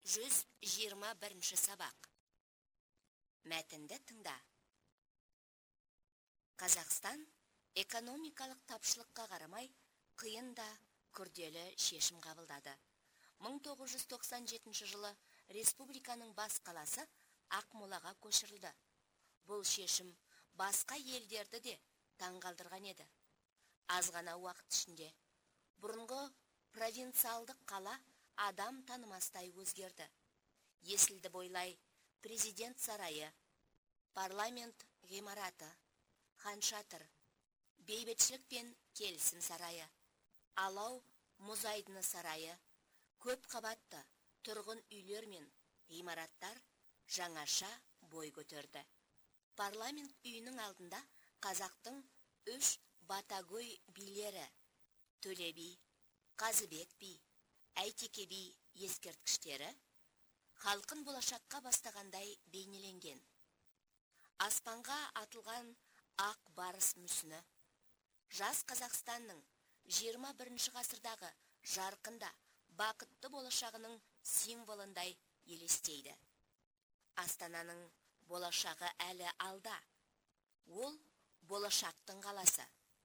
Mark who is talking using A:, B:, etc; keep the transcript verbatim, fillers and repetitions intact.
A: жүз жиырма бірінші сабақ. Мәтінді тыңда. Қазақстан экономикалық тапшылыққа қарамай, қиын да күрделі шешім қабылдады. мың тоғыз жүз тоқсан жетінші жылы республиканың бас қаласы Ақмолаға көшірілді. Бұл шешім басқа елдерді де таңғалдырған еді. Аз ғана уақыт ішінде бұрынғы провинциалдық қала адам танымастай өзгерді. Есілді бойлай президент сарайы, парламент ғимараты, хан шатыр, бейбітшілік пен келісім сарайы, алау мұз айдыны сарайы, көп қабатты тұрғын үйлер мен ғимараттар жаңаша бой көтерді. Парламент үйінің алдында қазақтың үш батагөй билері Төле би, Қазыбек би, Әйтеке би ескерткіштері халқын болашаққа бастағандай бейнеленген. Аспанға атылған ақ барыс мүсіні жас Қазақстанның жиырма бірінші ғасырдағы жарқында бақытты болашағының символындай елестейді. Астананың болашағы әлі алда. Ол болашақтың қаласы.